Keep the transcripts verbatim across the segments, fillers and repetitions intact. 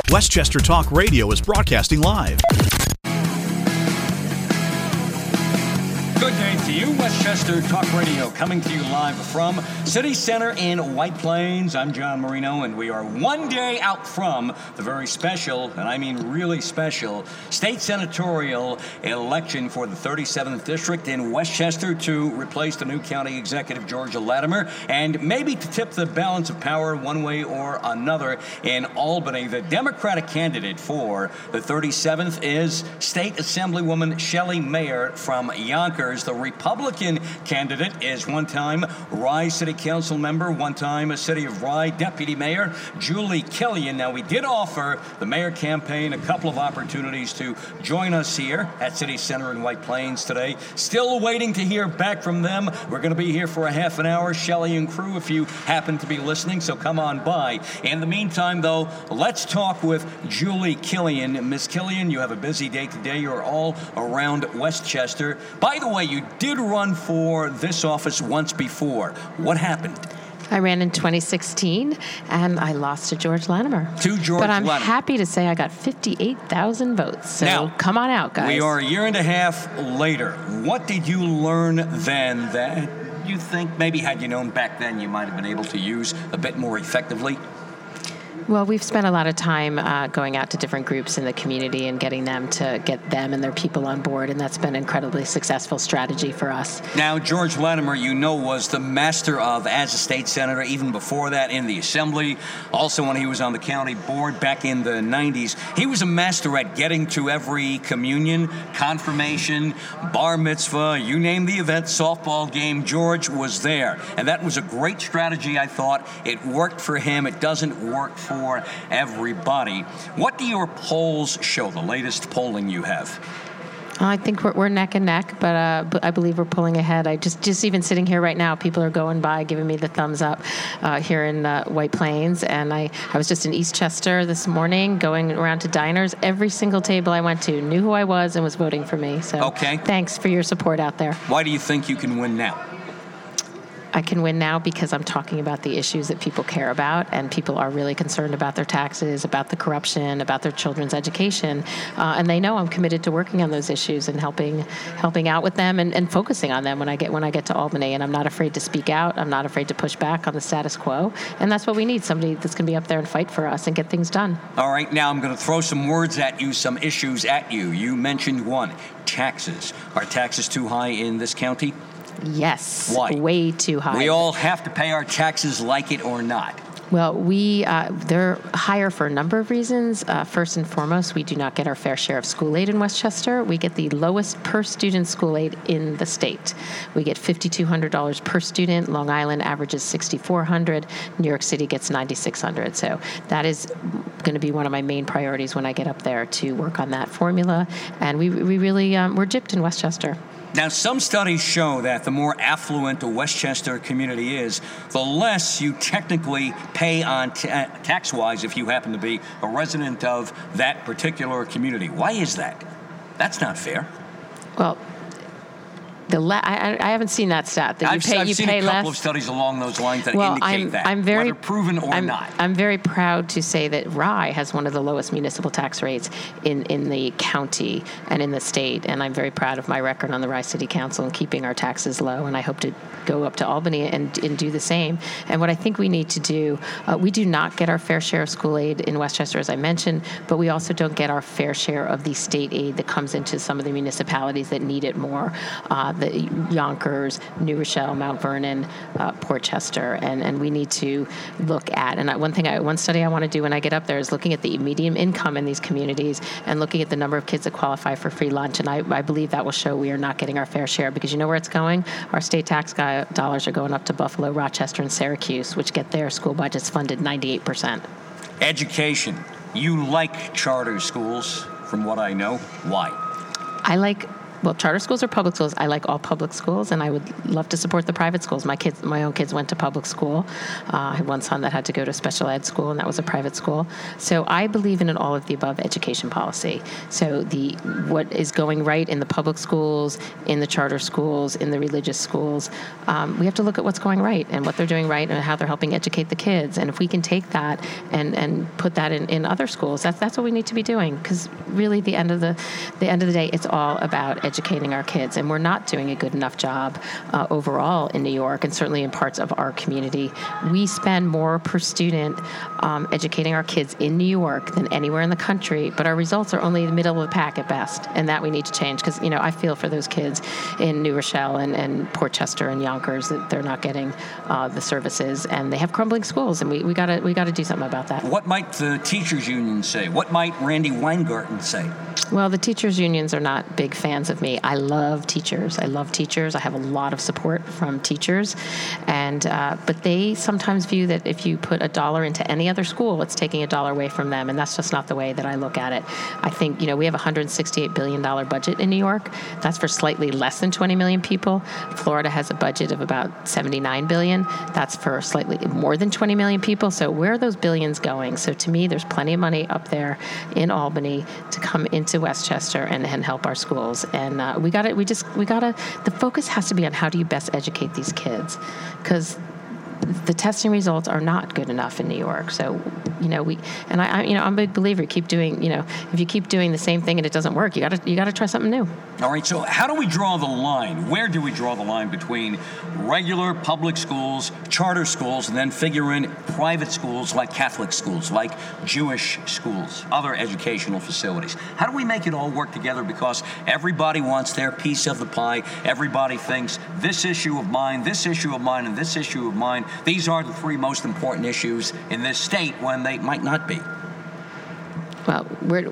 Westchester Talk Radio is broadcasting live. Good day to you, Westchester Talk Radio, coming to you live from City Center in White Plains. I'm John Marino, and we are one day out from the very special, and I mean really special, state senatorial election for the thirty-seventh District in Westchester to replace the new county executive, Georgia Latimer, and maybe to tip the balance of power one way or another in Albany. The Democratic candidate for the thirty-seventh is State Assemblywoman Shelley Mayer from Yonkers. The Republican candidate is one-time Rye City Council member, one-time City of Rye Deputy Mayor Julie Killian. Now, we did offer the mayor campaign a couple of opportunities to join us here at City Center in White Plains today. Still waiting to hear back from them. We're going to be here for a half an hour, Shelley and crew, if you happen to be listening, so come on by. In the meantime, though, let's talk with Julie Killian. Miz Killian, you have a busy day today. You're all around Westchester. By the way, you did run for this office once before. What happened? I ran in twenty sixteen, and I lost to George Latimer. To George But I'm Latimer. happy to say I got fifty-eight thousand votes. So now, come on out, guys. We are a year and a half later. What did you learn then that you think maybe had you known back then you might have been able to use a bit more effectively? Well, we've spent a lot of time uh, going out to different groups in the community and getting them to get them and their people on board, and that's been an incredibly successful strategy for us. Now, George Latimer, you know, was the master of, as a state senator, even before that in the Assembly, also when he was on the county board back in the nineties. He was a master at getting to every communion, confirmation, bar mitzvah, you name the event, softball game, George was there. And that was a great strategy, I thought. It worked for him. It doesn't work for for everybody. What do your polls show, the latest polling you have? I think we're, we're neck and neck, but, uh, but I believe we're pulling ahead. I just, just even sitting here right now, people are going by, giving me the thumbs up uh, here in uh, White Plains. And I, I was just in Eastchester this morning, going around to diners. Every single table I went to knew who I was and was voting for me. So okay. Thanks for your support out there. Why do you think you can win now? I can win now because I'm talking about the issues that people care about, and people are really concerned about their taxes, about the corruption, about their children's education, uh, and they know I'm committed to working on those issues and helping helping out with them and, and focusing on them when I get when I get to Albany. And I'm not afraid to speak out. I'm not afraid to push back on the status quo, and that's what we need, somebody that's going to be up there and fight for us and get things done. All right, now I'm going to throw some words at you, some issues at you. You mentioned one, taxes. Are taxes too high in this county? Yes. Why? Way too high. We all have to pay our taxes, like it or not. Well, we uh, they're higher for a number of reasons. Uh, first and foremost, we do not get our fair share of school aid in Westchester. We get the lowest per student school aid in the state. We get five thousand two hundred dollars per student. Long Island averages six thousand four hundred dollars. New York City gets nine thousand six hundred dollars. So that is going to be one of my main priorities when I get up there, to work on that formula. And we we really um, we're gypped in Westchester. Now, some studies show that the more affluent a Westchester community is, the less you technically pay on t- tax-wise if you happen to be a resident of that particular community. Why is that? That's not fair. Well, The la- I, I haven't seen that stat. That you I've, pay, I've you seen pay a couple less. of studies along those lines that well, indicate I'm, that, I'm very, whether proven or I'm, not. I'm very proud to say that Rye has one of the lowest municipal tax rates in, in the county and in the state, and I'm very proud of my record on the Rye City Council in keeping our taxes low, and I hope to go up to Albany and, and do the same. And what I think we need to do, uh, we do not get our fair share of school aid in Westchester, as I mentioned, but we also don't get our fair share of the state aid that comes into some of the municipalities that need it more, uh, the Yonkers, New Rochelle, Mount Vernon, uh, Portchester, and, and we need to look at, and I, one thing, I, one study I want to do when I get up there is looking at the median income in these communities and looking at the number of kids that qualify for free lunch, and I, I believe that will show we are not getting our fair share, because you know where it's going? Our state tax guy, dollars are going up to Buffalo, Rochester, and Syracuse, which get their school budgets funded ninety-eight percent. Education. You like charter schools, from what I know. Why? I like Well, charter schools or public schools, I like all public schools, and I would love to support the private schools. My kids, my own kids went to public school. Uh, I had one son that had to go to special ed school, and that was a private school. So I believe in an all of the above education policy. So the what is going right in the public schools, in the charter schools, in the religious schools, um, we have to look at what's going right and what they're doing right and how they're helping educate the kids. And if we can take that and, and put that in, in other schools, that's that's what we need to be doing. Because really, the end of the the end of the day, it's all about educating our kids, and we're not doing a good enough job uh, overall in New York, and certainly in parts of our community. We spend more per student um, educating our kids in New York than anywhere in the country, but our results are only the middle of the pack at best, and that we need to change. Because you know, I feel for those kids in New Rochelle and, and Portchester and Yonkers that they're not getting uh, the services, and they have crumbling schools, and we we gotta we gotta do something about that. What might the teachers union say? What might Randi Weingarten say? Well, the teachers unions are not big fans of me. I love teachers. I love teachers. I have a lot of support from teachers, and uh, but they sometimes view that if you put a dollar into any other school, it's taking a dollar away from them, and that's just not the way that I look at it. I think, you know, we have a one hundred sixty-eight billion dollars budget in New York. That's for slightly less than twenty million people. Florida has a budget of about seventy-nine billion dollars. That's for slightly more than twenty million people. So where are those billions going? So to me, there's plenty of money up there in Albany to come into Westchester and, and help our schools. And uh, we got to, we just, we got to, the focus has to be on how do you best educate these kids, because the testing results are not good enough in New York. So, you know, we, and I, I, you know, I'm a big believer. Keep doing, you know, if you keep doing the same thing and it doesn't work, you got to, you got to try something new. All right. So, how do we draw the line? Where do we draw the line between regular public schools, charter schools, and then figure in private schools like Catholic schools, like Jewish schools, other educational facilities? How do we make it all work together? Because everybody wants their piece of the pie. Everybody thinks this issue of mine, this issue of mine, and this issue of mine. These are the three most important issues in this state when they might not be. Well, we're,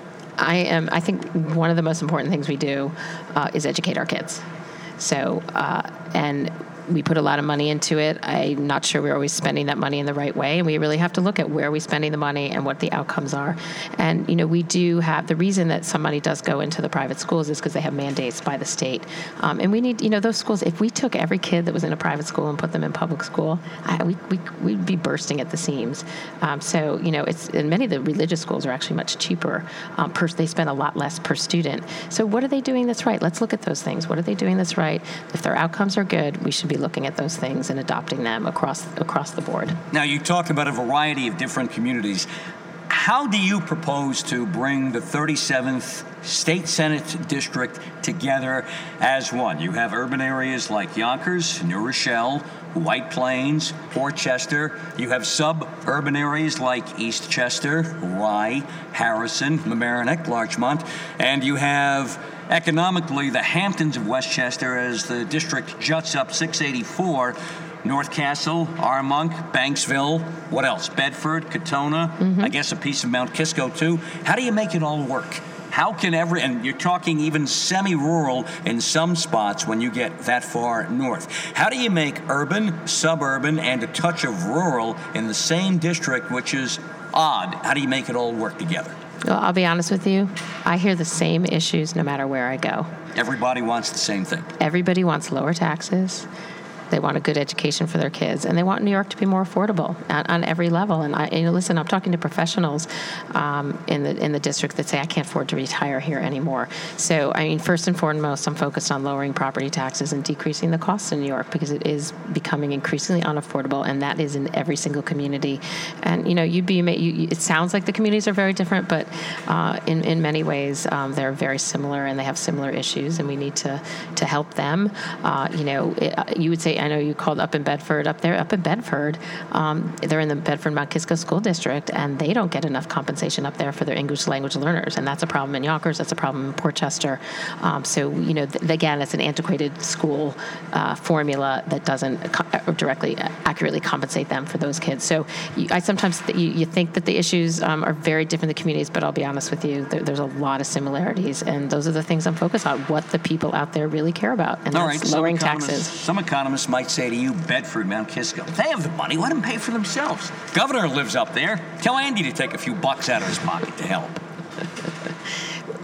I am. I think one of the most important things we do uh, is educate our kids. So, uh, and we put a lot of money into it. I'm not sure we're always spending that money in the right way, and we really have to look at where are we spending the money and what the outcomes are. And, you know, we do have, the reason that some money does go into the private schools is because they have mandates by the state. Um, and we need, you know, those schools, if we took every kid that was in a private school and put them in public school, I, we, we, we'd be bursting at the seams. Um, so, you know, it's, and many of the religious schools are actually much cheaper. Um, per, they spend a lot less per student. So what are they doing that's right? Let's look at those things. What are they doing that's right? If their outcomes are good, we should be looking at those things and adopting them across across the board. Now, you talked about a variety of different communities. How do you propose to bring the thirty-seventh State Senate District together as one? You have urban areas like Yonkers, New Rochelle, White Plains, Portchester. You have suburban areas like Eastchester, Rye, Harrison, Mamaroneck, Larchmont. And you have economically the Hamptons of Westchester as the district juts up six eighty-four. North Castle, Armonk, Banksville, what else? Bedford, Katona, mm-hmm. I guess a piece of Mount Kisco too. How do you make it all work? How can every, and you're talking even semi-rural in some spots when you get that far north. How do you make urban, suburban, and a touch of rural in the same district, which is odd? How do you make it all work together? Well, I'll be honest with you. I hear the same issues no matter where I go. Everybody wants the same thing. Everybody wants lower taxes. They want a good education for their kids, and they want New York to be more affordable on, on every level. And I, you know, listen, I'm talking to professionals um, in the in the district that say I can't afford to retire here anymore. So, I mean, first and foremost, I'm focused on lowering property taxes and decreasing the costs in New York because it is becoming increasingly unaffordable, and that is in every single community. And you know, you'd be you, it sounds like the communities are very different, but uh, in in many ways um, they're very similar, and they have similar issues, and we need to to help them. Uh, you know, it, you would say. I know you called up in Bedford, up there, up in Bedford. Um, they're in the Bedford Mount Kisco School District, and they don't get enough compensation up there for their English language learners, and that's a problem in Yonkers. That's a problem in Portchester. Um, so, you know, th- again, it's an antiquated school uh, formula that doesn't co- directly, accurately compensate them for those kids. So, you, I sometimes th- you, you think that the issues um, are very different in the communities, but I'll be honest with you, there, there's a lot of similarities, and those are the things I'm focused on. What the people out there really care about, and All that's right, lowering some taxes. Some economists might say to you, Bedford, Mount Kisco, they have the money. Let them pay for themselves. Governor lives up there. Tell Andy to take a few bucks out of his pocket to help.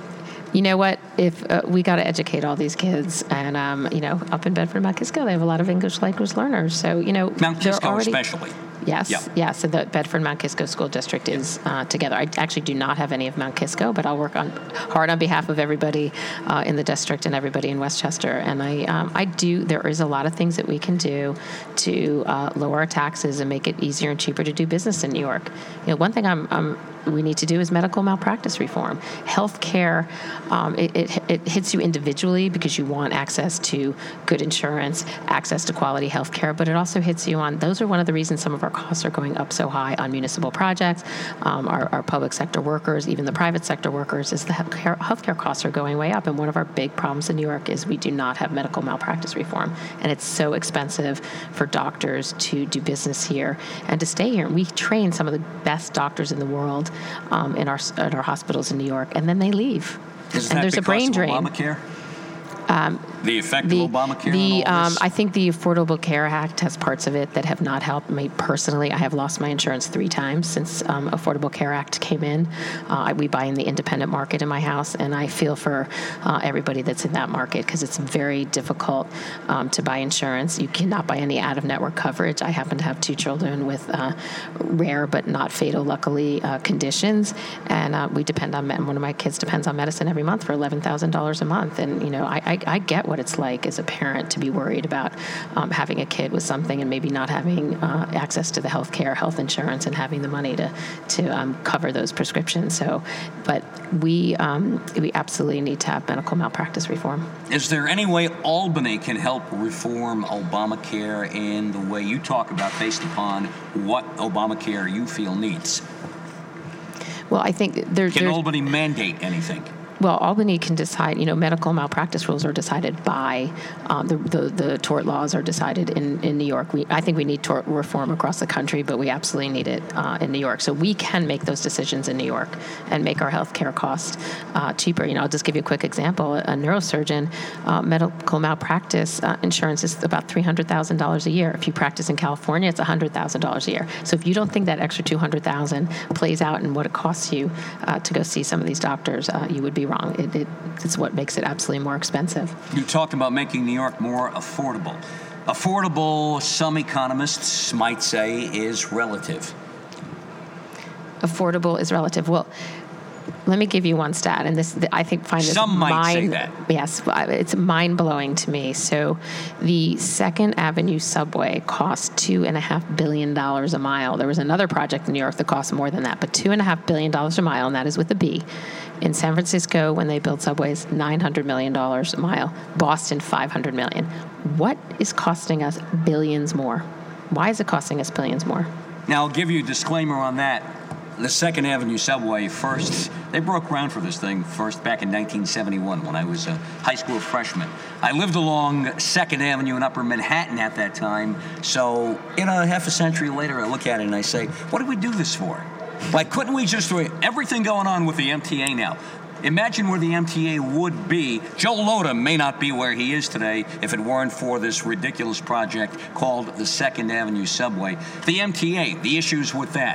You know what? If uh, we got to educate all these kids, and um, you know, up in Bedford, Mount Kisco, they have a lot of English language learners. So you know, Mount Kisco already, especially. Yes, yep. yes. So the Bedford Mount Kisco School District is uh, together. I actually do not have any of Mount Kisco, but I'll work on hard on behalf of everybody uh, in the district and everybody in Westchester. And I, um, I do. There is a lot of things that we can do to uh, lower our taxes and make it easier and cheaper to do business in New York. You know, one thing I'm, I'm we need to do is medical malpractice reform. Healthcare, um, it, it, it hits you individually because you want access to good insurance, access to quality healthcare, but it also hits you on, those are one of the reasons some of our costs are going up so high on municipal projects, um, our, our public sector workers, even the private sector workers, is the healthcare, healthcare costs are going way up. And one of our big problems in New York is we do not have medical malpractice reform. And it's so expensive for doctors to do business here and to stay here. We train some of the best doctors in the world Um, in our in our hospitals in New York, and then they leave. Isn't and that there's a brain because of drain. Obamacare? Um, the effect the, of Obamacare the, on all um, this? I think the Affordable Care Act has parts of it that have not helped me personally. I have lost my insurance three times since um, Affordable Care Act came in. Uh, we buy in the independent market in my house, and I feel for uh, everybody that's in that market because it's very difficult um, to buy insurance. You cannot buy any out-of-network coverage. I happen to have two children with uh, rare but not fatal, luckily, uh, conditions, and uh, we depend on. One of my kids depends on medicine every month for eleven thousand dollars a month, and you know, I, I, I get what it's like as a parent to be worried about um, having a kid with something and maybe not having uh, access to the health care, health insurance, and having the money to to um, cover those prescriptions. So, but we um, we absolutely need to have medical malpractice reform. Is there any way Albany can help reform Obamacare in the way you talk about, based upon what Obamacare you feel needs? Well, I think there's. Can there's, Albany mandate anything? Well, Albany can decide, you know, medical malpractice rules are decided by, um, the, the the tort laws are decided in, in New York. We, I think we need tort reform across the country, but we absolutely need it uh, in New York. So we can make those decisions in New York and make our health care costs uh, cheaper. You know, I'll just give you a quick example. A neurosurgeon, uh, medical malpractice uh, insurance is about three hundred thousand dollars a year. If you practice in California, it's one hundred thousand dollars a year. So if you don't think that extra two hundred thousand dollars plays out in what it costs you uh, to go see some of these doctors, uh, you would be wrong. It, it, it's what makes it absolutely more expensive. You talked about making New York more affordable. Affordable, some economists might say, is relative. Affordable is relative. Well, let me give you one stat, and this I think find this Some might mind, say that. Yes, it's mind blowing to me. So, the Second Avenue subway cost two and a half billion dollars a mile. There was another project in New York that cost more than that, but two and a half billion dollars a mile, and that is with a B. In San Francisco, when they build subways, nine hundred million dollars a mile. Boston, five hundred million dollars. What is costing us billions more? Why is it costing us billions more? Now, I'll give you a disclaimer on that. The Second Avenue subway, first, they broke ground for this thing first back in nineteen seventy-one when I was a high school freshman. I lived along Second Avenue in Upper Manhattan at that time, so, you know, half a century later, I look at it and I say, what did we do this for? Like, couldn't we just do everything going on with the M T A now? Imagine where the M T A would be. Joe Lhota may not be where he is today if it weren't for this ridiculous project called the Second Avenue subway. The M T A, the issues with that.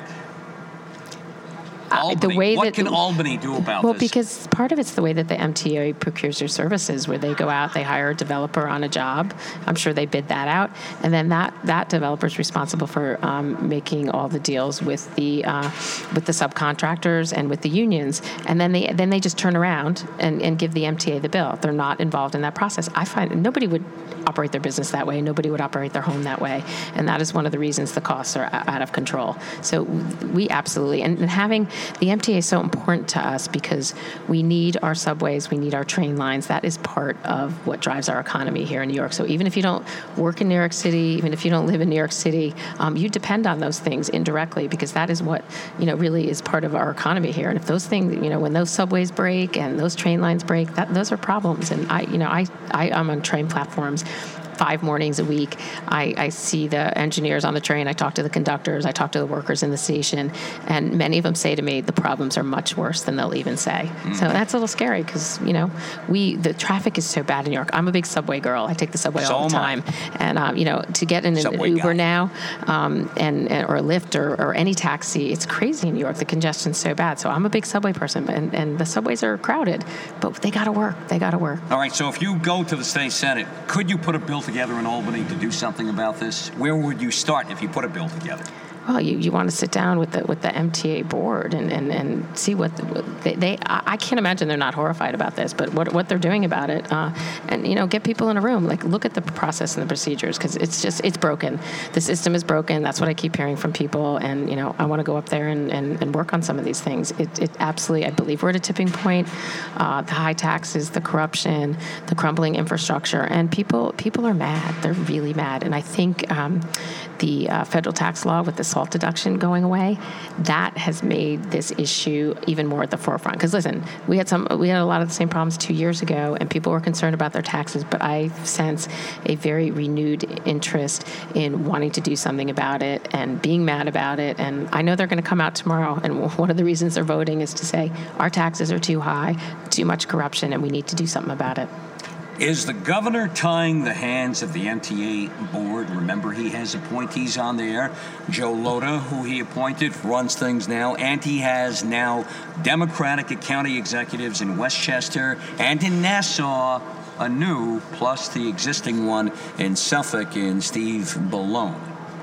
Albany. Uh, the way what that, can Albany do about well, this? Well, because part of it's the way that the M T A procures their services, where they go out, they hire a developer on a job. I'm sure they bid that out, and then that that developer is responsible for um, making all the deals with the uh, with the subcontractors and with the unions, and then they then they just turn around and, and give the M T A the bill. They're not involved in that process. I find nobody would operate their business that way. Nobody would operate their home that way, and that is one of the reasons the costs are out of control. So we absolutely and, and having the M T A is so important to us because we need our subways, we need our train lines. That is part of what drives our economy here in New York. So even if you don't work in New York City, even if you don't live in New York City, um, you depend on those things indirectly because that is what, you know, really is part of our economy here. And if those things, you know, when those subways break and those train lines break, that those are problems. And I, you know, I, I I'm on train platforms five mornings a week. I, I see the engineers on the train. I talk to the conductors. I talk to the workers in the station. And many of them say to me, the problems are much worse than they'll even say. Mm-hmm. So that's a little scary because, you know, we the traffic is so bad in New York. I'm a big subway girl. I take the subway so all the time. And, um, you know, to get in an subway Uber guy. now um, and, and or a Lyft or, or any taxi, it's crazy in New York. The congestion's so bad. So I'm a big subway person. And, and the subways are crowded. But they got to work. They got to work. All right. So if you go to the state Senate, could you put a bill together in Albany to do something about this? Where would you start if you put a bill together? Well, you, you want to sit down with the with the M T A board and, and, and see what, the, what they, they I can't imagine they're not horrified about this, but what what they're doing about it, uh, and you know, get people in a room, like look at the process and the procedures because it's just it's broken. The system is broken. That's what I keep hearing from people, and you know, I want to go up there and, and, and work on some of these things. It, it absolutely, I believe we're at a tipping point. Uh, the high taxes, the corruption, the crumbling infrastructure, and people people are mad. They're really mad, and I think um, the uh, federal tax law with the salt deduction going away, that has made this issue even more at the forefront. Because listen, we had some, we had a lot of the same problems two years ago, and people were concerned about their taxes. But I sense a very renewed interest in wanting to do something about it and being mad about it. And I know they're going to come out tomorrow, and one of the reasons they're voting is to say our taxes are too high, too much corruption, and we need to do something about it. Is the governor tying the hands of the M T A board? Remember, he has appointees on there. Joe Lhota, who he appointed, runs things now. And he has now Democratic county executives in Westchester and in Nassau, a new, plus the existing one in Suffolk in Steve Bellone.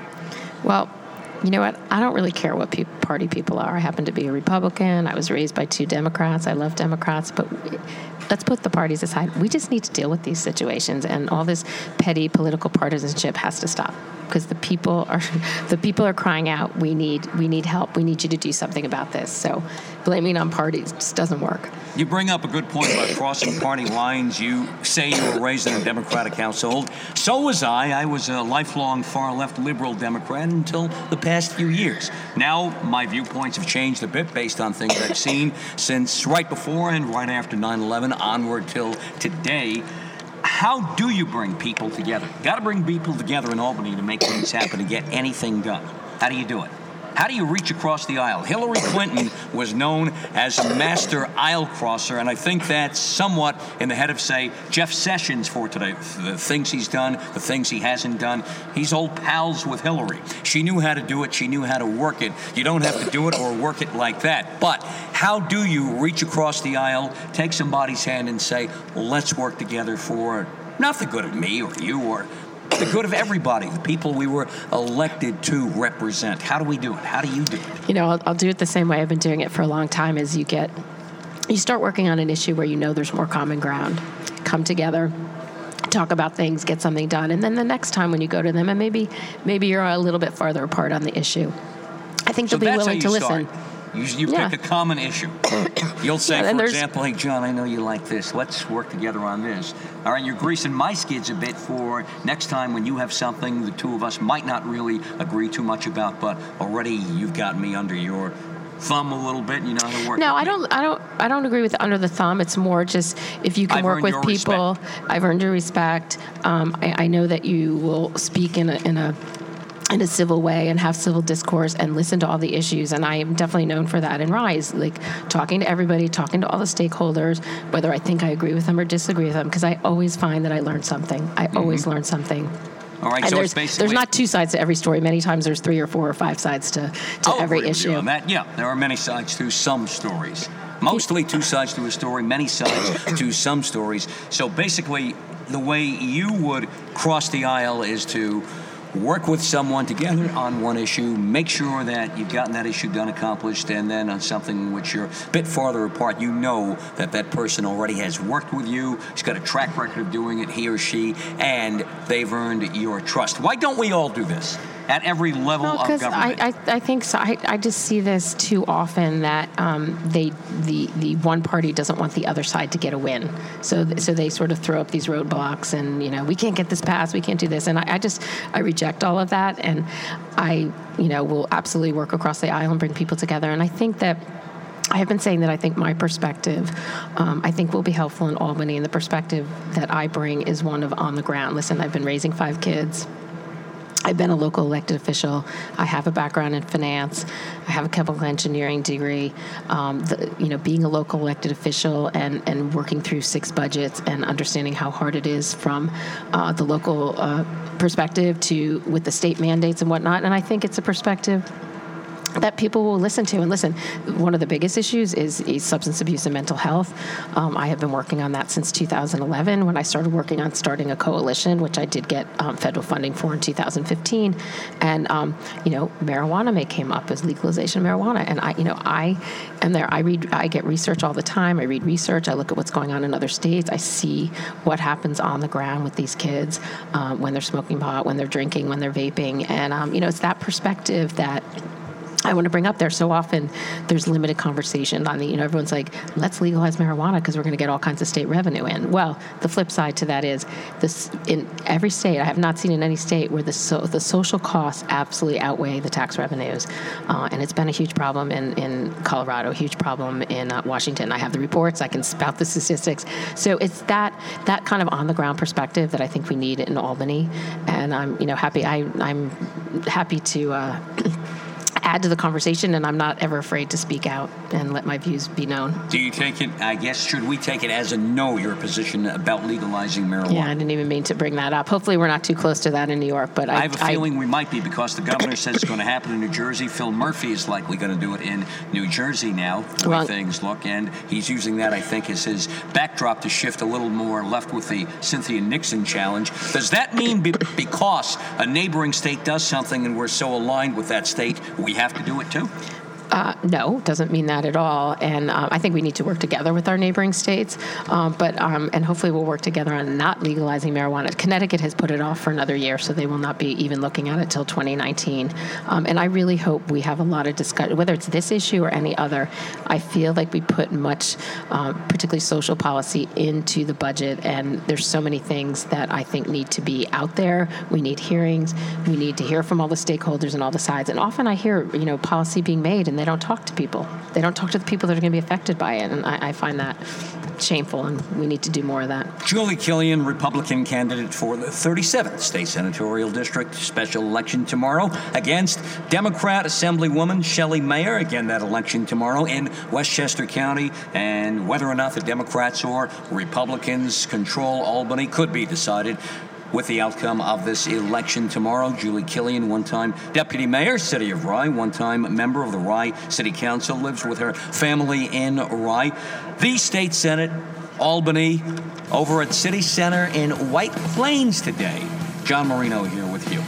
Well, you know what? I don't really care what pe- party people are. I happen to be a Republican. I was raised by two Democrats. I love Democrats, but let's put the parties aside. We just need to deal with these situations, and all this petty political partisanship has to stop because the people are the people are crying out. We need we need help. We need you to do something about this. So blaming on parties just doesn't work. You bring up a good point about crossing party lines. You say you were raised in a Democratic household. So was I. I was a lifelong far-left liberal Democrat until the past few years. Now my viewpoints have changed a bit based on things I've seen since right before and right after nine eleven onward till today. How do you bring people together? Got to bring people together in Albany to make things happen, to get anything done. How do you do it? How do you reach across the aisle? Hillary Clinton was known as a master aisle crosser, and I think that's somewhat in the head of, say, Jeff Sessions for today. The things he's done, the things he hasn't done. He's old pals with Hillary. She knew how to do it. She knew how to work it. You don't have to do it or work it like that. But how do you reach across the aisle, take somebody's hand and say, let's work together for not the good of me or you or the good of everybody, the people we were elected to represent? How do we do it? How do you do it? You know, I'll, I'll do it the same way I've been doing it for a long time. Is you get, you start working on an issue where you know there's more common ground. Come together, talk about things, get something done, and then the next time when you go to them, and maybe maybe you're a little bit farther apart on the issue, I think so they'll be willing to start. listen. You, you yeah. pick a common issue. You'll say, yeah, for example, hey, John, I know you like this. Let's work together on this. All right, you're greasing my skids a bit for next time when you have something the two of us might not really agree too much about, but already you've got me under your thumb a little bit, and you know how to work. No, with I don't. I don't. I don't agree with under the thumb. It's more just if you can I've work with your people. Respect. I've earned your respect. Um, I, I know that you will speak in a in a. in a civil way and have civil discourse and listen to all the issues. And I am definitely known for that in Rise, like talking to everybody, talking to all the stakeholders, whether I think I agree with them or disagree with them, because I always find that I learn something. I mm-hmm. always learn something. All right, and so there's, it's basically... there's not two sides to every story. Many times there's three or four or five sides to, to I'll every agree with issue. you on that. Yeah, there are many sides to some stories. Mostly two sides to a story, many sides to some stories. So basically, the way you would cross the aisle is to work with someone together on one issue, make sure that you've gotten that issue done, accomplished, and then on something which you're a bit farther apart, you know that that person already has worked with you, he's got a track record of doing it, he or she, and they've earned your trust. Why don't we all do this at every level well, of government? I, I, I think so. I, I just see this too often that um, they the the one party doesn't want the other side to get a win, so so they sort of throw up these roadblocks, and you know we can't get this passed, we can't do this, and I, I just I reject all of that, and I you know will absolutely work across the aisle and bring people together, and I think that I have been saying that I think my perspective, um, I think will be helpful in Albany, and the perspective that I bring is one of on the ground. Listen, I've been raising five kids. I've been a local elected official. I have a background in finance. I have a chemical engineering degree. Um, the, you know, being a local elected official and, and working through six budgets and understanding how hard it is from uh, the local uh, perspective to with the state mandates and whatnot. And I think it's a perspective that people will listen to. And listen, one of the biggest issues is, is substance abuse and mental health. Um, I have been working on that since two thousand eleven when I started working on starting a coalition, which I did get um, federal funding for in two thousand fifteen. And, um, you know, marijuana may came up as legalization of marijuana. And I, you know, I am there. I read, I get research all the time. I read research. I look at what's going on in other states. I see what happens on the ground with these kids um, when they're smoking pot, when they're drinking, when they're vaping. And, um, you know, it's that perspective that I want to bring up there. So often there's limited conversation on the, you know, everyone's like, let's legalize marijuana because we're going to get all kinds of state revenue in. Well, the flip side to that is this in every state, I have not seen in any state where the so, the social costs absolutely outweigh the tax revenues. Uh, and it's been a huge problem in, in Colorado, a huge problem in uh, Washington. I have the reports, I can spout the statistics. So it's that that kind of on the ground perspective that I think we need in Albany. And I'm, you know, happy, I, I'm happy to, uh, add to the conversation, and I'm not ever afraid to speak out and let my views be known. Do you take it, I guess, should we take it as a no, your position about legalizing marijuana? Yeah, I didn't even mean to bring that up. Hopefully we're not too close to that in New York, but I... I have a feeling I, we might be because the governor says it's going to happen in New Jersey. Phil Murphy is likely going to do it in New Jersey now, the way well, things look, and he's using that, I think, as his backdrop to shift a little more left with the Cynthia Nixon challenge. Does that mean be, because a neighboring state does something and we're so aligned with that state, we have to do it too? Uh, no, doesn't mean that at all. And um, I think we need to work together with our neighboring states. Um, but um, and hopefully we'll work together on not legalizing marijuana. Connecticut has put it off for another year, so they will not be even looking at it till twenty nineteen. Um, and I really hope we have a lot of discussion, whether it's this issue or any other. I feel like we put much, um, particularly social policy, into the budget. And there's so many things that I think need to be out there. We need hearings. We need to hear from all the stakeholders and all the sides. And often I hear, you know, policy being made and they don't talk to people. They don't talk to the people that are going to be affected by it, and I, I find that shameful, and we need to do more of that. Julie Killian, Republican candidate for the thirty-seventh State Senatorial District, special election tomorrow against Democrat Assemblywoman Shelley Mayer. Again, that election tomorrow in Westchester County, and whether or not the Democrats or Republicans control Albany could be decided with the outcome of this election tomorrow. Julie Killian, one-time deputy mayor, city of Rye, one-time member of the Rye City Council, lives with her family in Rye. The state senate, Albany, over at City Center in White Plains today. John Marino here with you.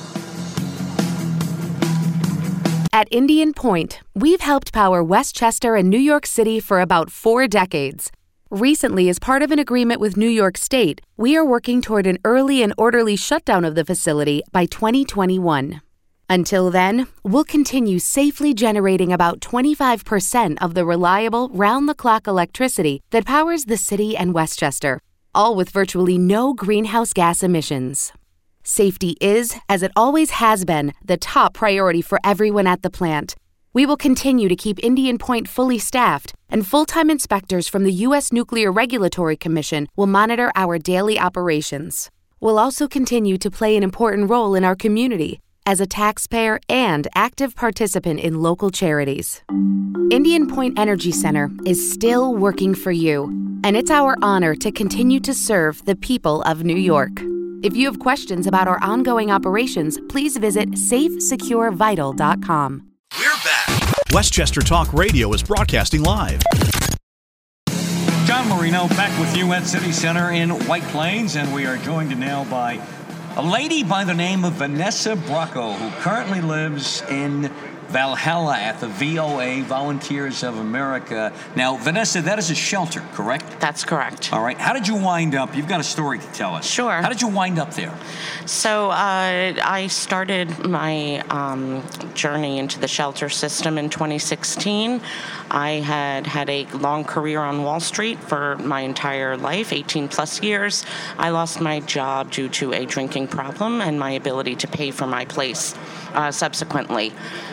At Indian Point, we've helped power Westchester and New York City for about four decades. Recently, as part of an agreement with New York State, we are working toward an early and orderly shutdown of the facility by twenty twenty-one. Until then, we'll continue safely generating about twenty-five percent of the reliable, round-the-clock electricity that powers the city and Westchester, all with virtually no greenhouse gas emissions. Safety is, as it always has been, the top priority for everyone at the plant. We will continue to keep Indian Point fully staffed, and full-time inspectors from the U S Nuclear Regulatory Commission will monitor our daily operations. We'll also continue to play an important role in our community as a taxpayer and active participant in local charities. Indian Point Energy Center is still working for you, and it's our honor to continue to serve the people of New York. If you have questions about our ongoing operations, please visit safe secure vital dot com. We're back. Westchester Talk Radio is broadcasting live. John Marino back with you at City Center in White Plains, and we are joined now by a lady by the name of Vanessa Bracco, who currently lives in Valhalla at the V O A, Volunteers of America. Now, Vanessa, that is a shelter, correct? That's correct. All right. How did you wind up? You've got a story to tell us. Sure. How did you wind up there? So uh, I started my um, journey into the shelter system in twenty sixteen. I had had a long career on Wall Street for my entire life, eighteen plus years. I lost my job due to a drinking problem and my ability to pay for my place. uh, subsequently.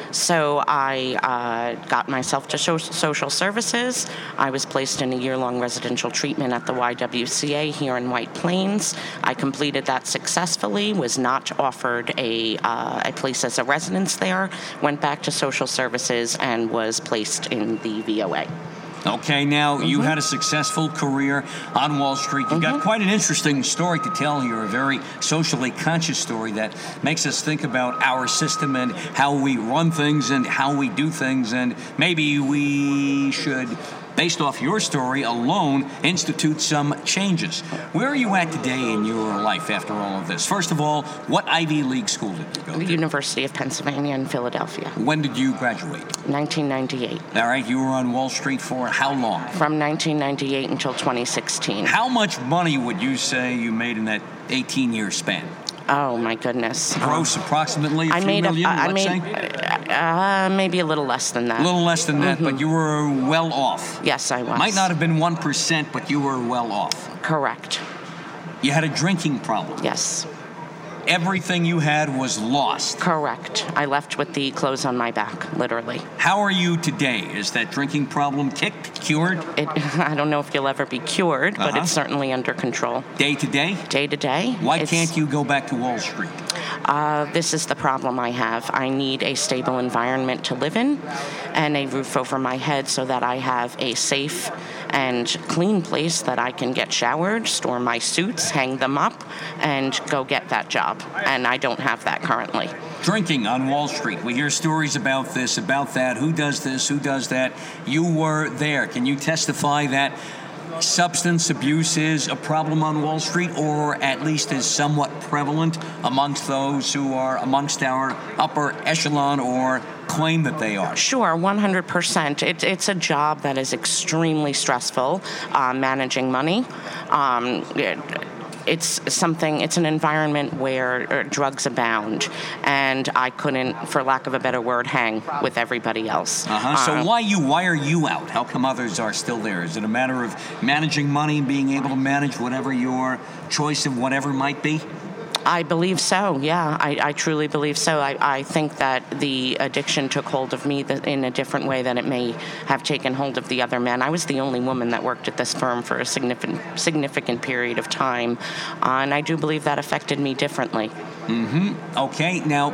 So I uh, got myself to so- social services. I was placed in a year-long residential treatment at the Y W C A here in White Plains. I completed that successfully, was not offered a, uh, a place as a residence there, went back to social services, and was placed in the V O A. Okay, now Mm-hmm. you had a successful career on Wall Street. You've Mm-hmm. got quite an interesting story to tell here, a very socially conscious story that makes us think about our system and how we run things and how we do things, and maybe we should, based off your story alone, institute some changes. Where are you at today in your life after all of this? First of all, what Ivy League school did you go The to? University of Pennsylvania in Philadelphia, When did you graduate? nineteen ninety-eight. All right, you were on Wall Street for how long? From nineteen ninety-eight until twenty sixteen. How much money would you say you made in that eighteen-year span? Oh my goodness. Gross, approximately a I few made million, a, I let's made say? uh, maybe a little less than that. A little less than that, but you were well off. Yes, I was. Might not have been one percent, but you were well off. Correct. You had a drinking problem. Yes. Everything you had was lost. Correct. I left with the clothes on my back, literally. How are you today? Is that drinking problem kicked, cured, It, I don't know if you'll ever be cured, but Uh-huh. it's certainly under control. day to day? Day to day. Why it's- can't you go back to Wall Street? Uh, this is the problem I have. I need a stable environment to live in and a roof over my head so that I have a safe and clean place that I can get showered, store my suits, hang them up, and go get that job. And I don't have that currently. Drinking on Wall Street. We hear stories about this, about that. Who does this? Who does that? You were there. Can you testify that substance abuse is a problem on Wall Street, or at least is somewhat prevalent amongst those who are amongst our upper echelon or claim that they are? Sure, one hundred percent. It, it's a job that is extremely stressful, uh, managing money. Um, it, It's something, it's an environment where uh, drugs abound, and I couldn't, for lack of a better word, hang with everybody else. Uh-huh. So Uh, why you? Why are you out? How come others are still there? Is it a matter of managing money and being able to manage whatever your choice of whatever might be? I believe so, yeah. I, I truly believe so. I, I think that the addiction took hold of me th- in a different way than it may have taken hold of the other men. I was the only woman that worked at this firm for a significant significant period of time, uh, and I do believe that affected me differently. Mm-hmm. Okay, now,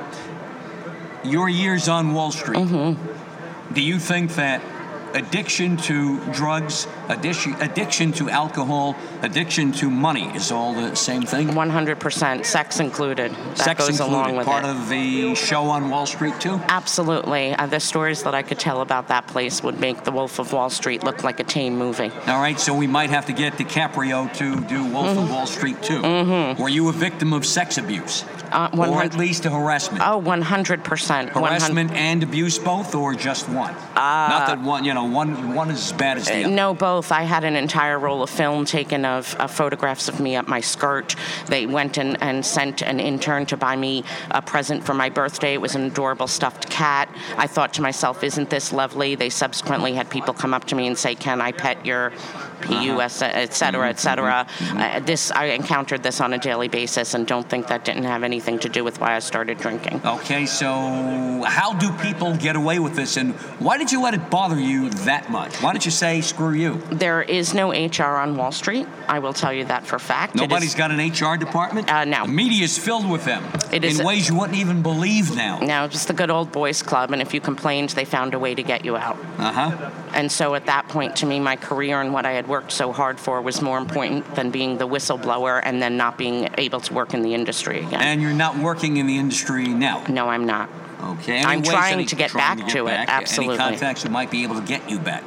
your years on Wall Street, Mm-hmm. do you think that addiction to drugs, addiction, addiction to alcohol, addiction to money is all the same thing? one hundred percent, sex included. That Sex goes included, along with part it. of the show on Wall Street, too? Absolutely. Uh, the stories that I could tell about that place would make The Wolf of Wall Street look like a tame movie. All right, so we might have to get DiCaprio to do Wolf Mm-hmm. of Wall Street, too. Mm-hmm. Were you a victim of sex abuse? Uh, or at least a harassment? Oh, one hundred percent. Harassment and abuse both, or just one? Uh, Not that one, you know, one one is as bad as the other. No, both. I had an entire roll of film taken of, of photographs of me up my skirt. They went and, and sent an intern to buy me a present for my birthday. It was an adorable stuffed cat. I thought to myself, isn't this lovely? They subsequently had people come up to me and say, can I pet your P U S, et cetera, et cetera. Uh, this, I encountered this on a daily basis and don't think that didn't have anything to do with why I started drinking. Okay, so how do people get away with this, and why did you let it bother you that much? Why did you say, screw you? There is no H R on Wall Street. I will tell you that for fact. Nobody's is, got an H R department? Uh, no. The media's filled with them It is in a- ways you wouldn't even believe now. No, just the good old boys club, and if you complained, they found a way to get you out. Uh-huh. And so at that point, to me, my career and what I had worked so hard for was more important than being the whistleblower and then not being able to work in the industry again. And you're not working in the industry now? No, I'm not. Okay. Any I'm ways trying any- to get trying back to, get to it, back? absolutely. Any contacts that might be able to get you back?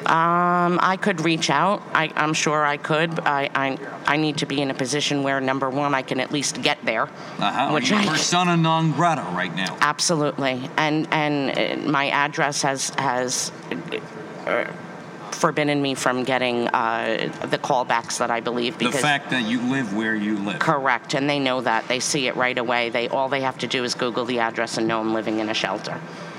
Um, I could reach out. I, I'm sure I could. But I, I I need to be in a position where, number one, I can at least get there. Uh-huh. Which You're I- persona non grata right now. Absolutely. And and uh, my address has has uh, forbidden me from getting uh, the callbacks that I believe. The Because fact that you live where you live. Correct, and they know that. They see it right away. They all they have to do is Google the address and know I'm living in a shelter.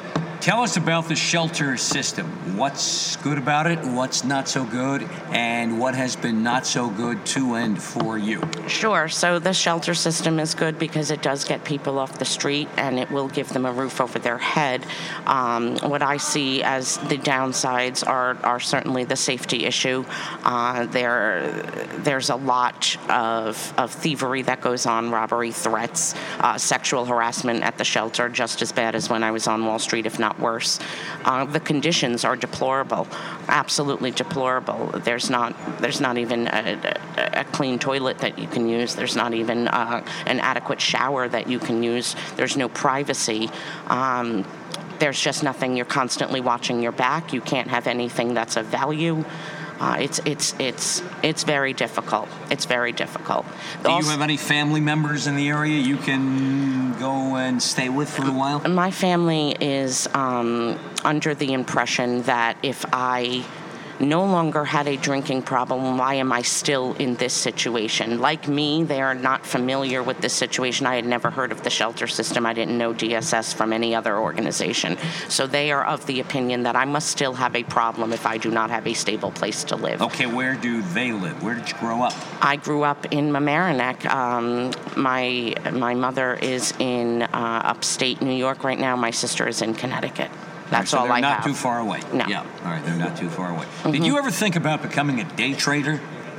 Tell us about the shelter system. What's good about it, what's not so good, and what has been not so good to and for you? Sure. So the shelter system is good because it does get people off the street and it will give them a roof over their head. Um, what I see as the downsides are, are certainly the safety issue. Uh, there, there's a lot of, of thievery that goes on, robbery, threats, uh, sexual harassment at the shelter, just as bad as when I was on Wall Street, if not worse. Uh, the conditions are deplorable, absolutely deplorable. There's not, there's not even a, a, a clean toilet that you can use. There's not even uh, an adequate shower that you can use. There's no privacy. Um, there's just nothing. You're constantly watching your back. You can't have anything that's of value. Uh, it's it's it's it's very difficult. It's very difficult. Do also, you have any family members in the area you can go and stay with for a while? My family is um, under the impression that if I no longer had a drinking problem, why am I still in this situation? Like me, they are not familiar with this situation. I had never heard of the shelter system. I didn't know D S S from any other organization. So they are of the opinion that I must still have a problem if I do not have a stable place to live. Okay, where do they live? Where did you grow up? I grew up in Mamaroneck. Um, my my mother is in uh, upstate New York right now. My sister is in Connecticut. That's all, right, so all I have. They're have. not too far away. No. Yeah. All right. They're not too far away. Mm-hmm. Did you ever think about becoming a day trader?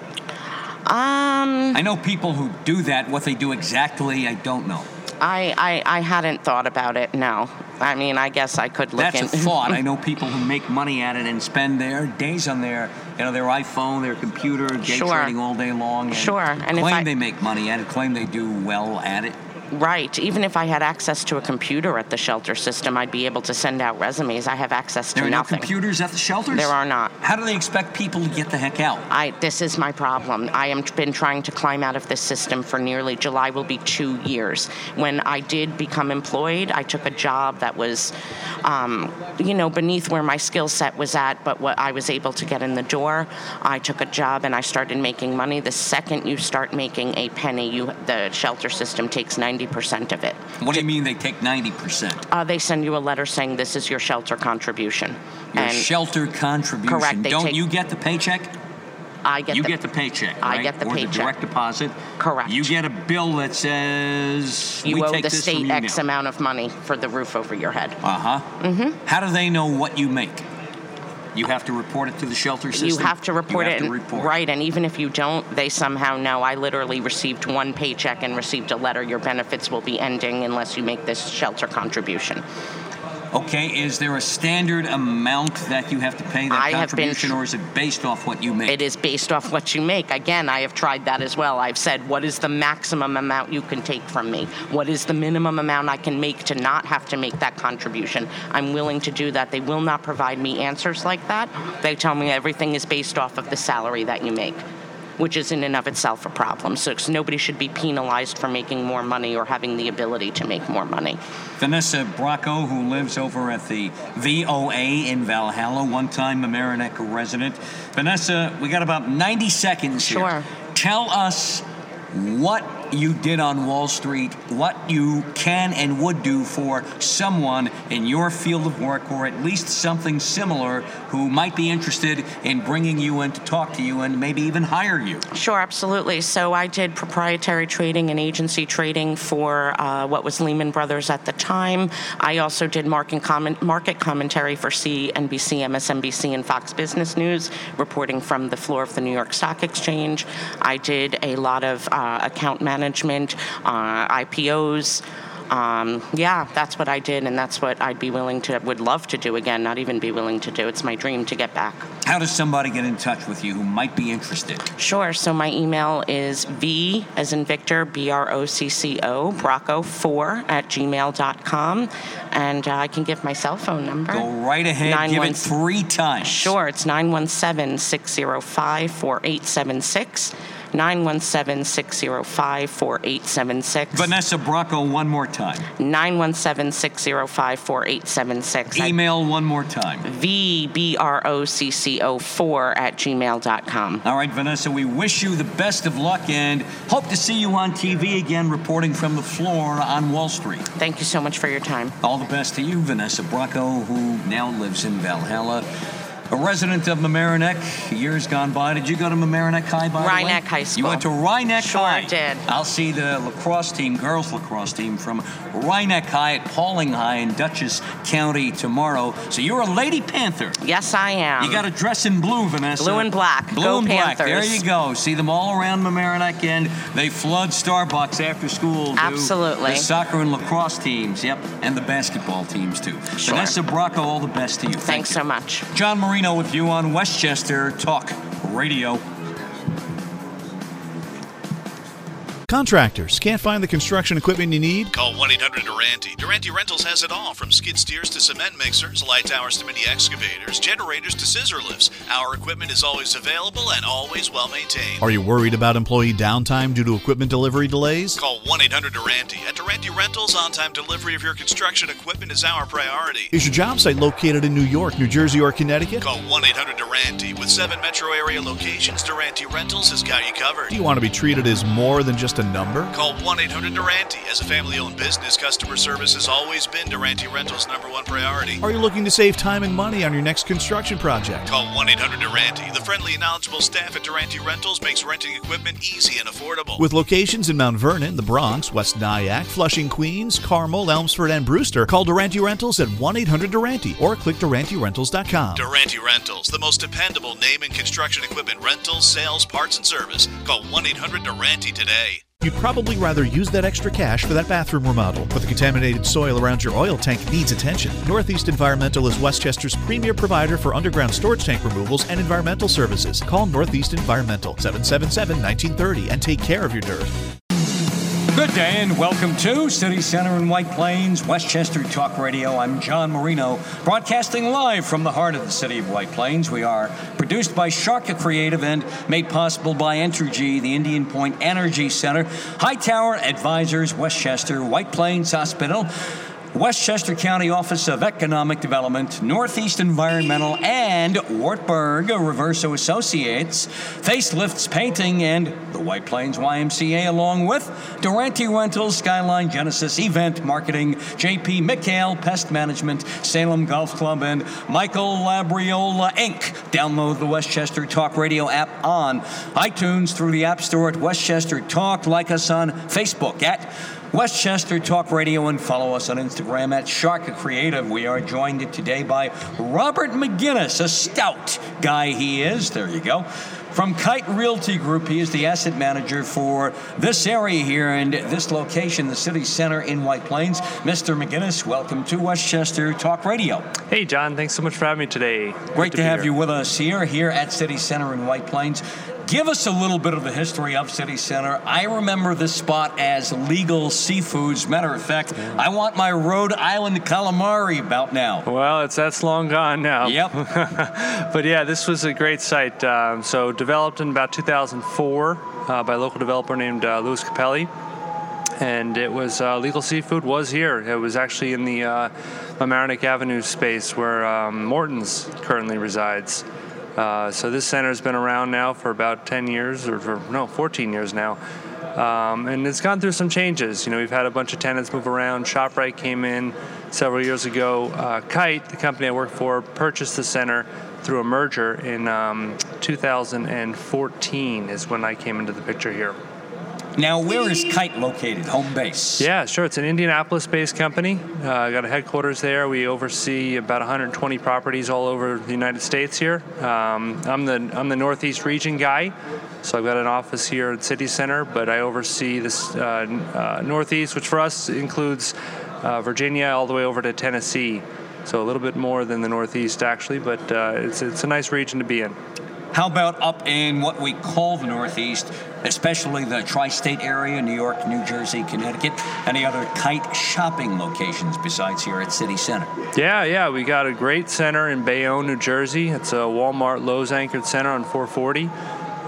Um. I know people who do that. What they do exactly, I don't know. I, I, I hadn't thought about it, no. I mean, I guess I could look That's in. a thought. I know people who make money at it and spend their days on their, you know, their iPhone, their computer, day Sure. trading all day long. And Sure. And if claim I- they make money at it, claim they do well at it. Right. Even if I had access to a computer at the shelter system, I'd be able to send out resumes. I have access to There are nothing. no computers at the shelters? There are not. How do they expect people to get the heck out? I, this is my problem. I have been trying to climb out of this system for nearly, July will be two years. When I did become employed, I took a job that was, um, you know, beneath where my skill set was at, but what I was able to get in the door. I took a job and I started making money. The second you start making a penny, you the shelter system takes ninety percent of it. What do you mean they take ninety percent? Uh, they send you a letter saying this is your shelter contribution. Your and shelter contribution. Correct, they Don't take- you get the paycheck? I get you the, get the paycheck, I right? get the or paycheck. the direct deposit. Correct. You get a bill that says you we owe take the this state from you X now. amount of money for the roof over your head. Uh-huh. Mm-hmm. How do they know what you make? You have to report it to the shelter system? You have to report you it. have to and, report. Right, and even if you don't, they somehow know. I literally received one paycheck and received a letter. Your benefits will be ending unless you make this shelter contribution. Okay, is there a standard amount that you have to pay that I have been contribution, tr- or is it based off what you make? It is based off what you make. Again, I have tried that as well. I've said, what is the maximum amount you can take from me? What is the minimum amount I can make to not have to make that contribution? I'm willing to do that. They will not provide me answers like that. They tell me everything is based off of the salary that you make, which is in and of itself a problem. So nobody should be penalized for making more money or having the ability to make more money. Vanessa Bracco, who lives over at the V O A in Valhalla, one-time Mamaroneck resident. Vanessa, we got about ninety seconds here. Sure. Tell us what you did on Wall Street, what you can and would do for someone in your field of work, or at least something similar, who might be interested in bringing you in to talk to you and maybe even hire you. Sure, absolutely. So I did proprietary trading and agency trading for uh, what was Lehman Brothers at the time. I also did market, comment, market commentary for C N B C, M S N B C, and Fox Business News, reporting from the floor of the New York Stock Exchange. I did a lot of uh, account management. management, uh, I P Os. Um, yeah, that's what I did, and that's what I'd be willing to, would love to do again, not even be willing to do. It's my dream to get back. How does somebody get in touch with you who might be interested? Sure. So my email is V as in Victor, B R O C C O, Bracco four at gmail dot com. And uh, I can give my cell phone number. Go right ahead. Give it three times. Sure. It's nine one seven, six zero five, four eight seven six. nine one seven, six zero five, four eight seven six. Vanessa Brocco, one more time. nine one seven, six zero five, four eight seven six. Email one more time. V B R O C C O four at gmail dot com. All right, Vanessa, we wish you the best of luck and hope to see you on T V again reporting from the floor on Wall Street. Thank you so much for your time. All the best to you, Vanessa Brocco, who now lives in Valhalla. A resident of Mamaroneck, years gone by. Did you go to Mamaroneck High, by the way? Rhinebeck High School. You went to Rhinebeck sure High. Sure did. I'll see the lacrosse team, girls lacrosse team, from Rhinebeck High at Pauling High in Dutchess County tomorrow. So you're a Lady Panther. Yes, I am. You got to dress in blue, Vanessa. Blue and black. Blue Go and Panthers. black. There you go. See them all around Mamaroneck, and they flood Starbucks after school. Absolutely. The soccer and lacrosse teams, yep, and the basketball teams, too. Sure. Vanessa Brocco, all the best to you. Thank Thanks you. so much. John Marino with you on Westchester Talk Radio. Contractors, can't find the construction equipment you need? Call one eight hundred Durante. Durante Rentals has it all, from skid steers to cement mixers, light towers to mini excavators, generators to scissor lifts. Our equipment is always available and always well maintained. Are you worried about employee downtime due to equipment delivery delays? Call one eight hundred Durante. At Durante Rentals, on-time delivery of your construction equipment is our priority. Is your job site located in New York, New Jersey, or Connecticut? Call one eight hundred Durante. With seven metro area locations, Durante Rentals has got you covered. Do you want to be treated as more than just a number? Call one eight hundred Durante. As a family-owned business, customer service has always been Durante Rentals' number one priority. Are you looking to save time and money on your next construction project? Call one eight hundred Durante. The friendly and knowledgeable staff at Durante Rentals makes renting equipment easy and affordable. With locations in Mount Vernon, the Bronx, West Nyack, Flushing, Queens, Carmel, Elmsford, and Brewster, call Durante Rentals at one eight hundred Durante or click Durante Rentals dot com. Durante Rentals, the most dependable name in construction equipment rentals, sales, parts, and service. Call one eight hundred Durante today. You'd probably rather use that extra cash for that bathroom remodel, but the contaminated soil around your oil tank needs attention. Northeast Environmental is Westchester's premier provider for underground storage tank removals and environmental services. Call Northeast Environmental, seven seven seven, one nine three zero, and take care of your dirt. Good day and welcome to City Center in White Plains, Westchester Talk Radio. I'm John Marino, broadcasting live from the heart of the city of White Plains. We are produced by Sharka Creative and made possible by Entergy, the Indian Point Energy Center, Hightower Advisors, Westchester, White Plains Hospital, Westchester County Office of Economic Development, Northeast Environmental, and Wartburg Reverso Associates, Facelifts Painting, and the White Plains Y M C A, along with Durante Rentals, Skyline Genesis, Event Marketing, J P McHale, Pest Management, Salem Golf Club, and Michael Labriola, Incorporated. Download the Westchester Talk Radio app on iTunes, through the App Store at Westchester Talk. Like us on Facebook at Westchester Talk Radio, and follow us on Instagram at Sharka Creative. We are joined today by Robert McGinnis, a stout guy he is. There you go. From Kite Realty Group, he is the asset manager for this area here and this location, the City Center in White Plains. Mister McGinnis, welcome to Westchester Talk Radio. Hey, John. Thanks so much for having me today. Great to, to have here. you with us here, here at City Center in White Plains. Give us a little bit of the history of City Center. I remember this spot as Legal Seafoods. Matter of fact, yeah. I want my Rhode Island calamari about now. Well, it's that's long gone now. Yep. But yeah, this was a great site. Um, so developed in about two thousand four uh, by a local developer named uh, Louis Capelli. And it was, uh, Legal Seafood was here. It was actually in the uh, Mamaroneck Avenue space where um, Morton's currently resides. Uh, so this center has been around now for about ten years, or for, no, fourteen years now. Um, and it's gone through some changes. You know, we've had a bunch of tenants move around. ShopRite came in several years ago. Uh, Kite, the company I work for, purchased the center through a merger in um, two thousand fourteen is when I came into the picture here. Now, where is Kite located, home base? Yeah, sure. It's an Indianapolis-based company. Uh, got a headquarters there. We oversee about one hundred twenty properties all over the United States here. Um, I'm the I'm the Northeast region guy, so I've got an office here at City Center, but I oversee this uh, uh, Northeast, which for us includes uh, Virginia all the way over to Tennessee. So a little bit more than the Northeast, actually, but uh, it's it's a nice region to be in. How about up in what we call the Northeast, especially the tri-state area, New York, New Jersey, Connecticut? Any other Kite shopping locations besides here at City Center? Yeah, yeah. We got a great center in Bayonne, New Jersey. It's a Walmart Lowe's anchored center on four forty.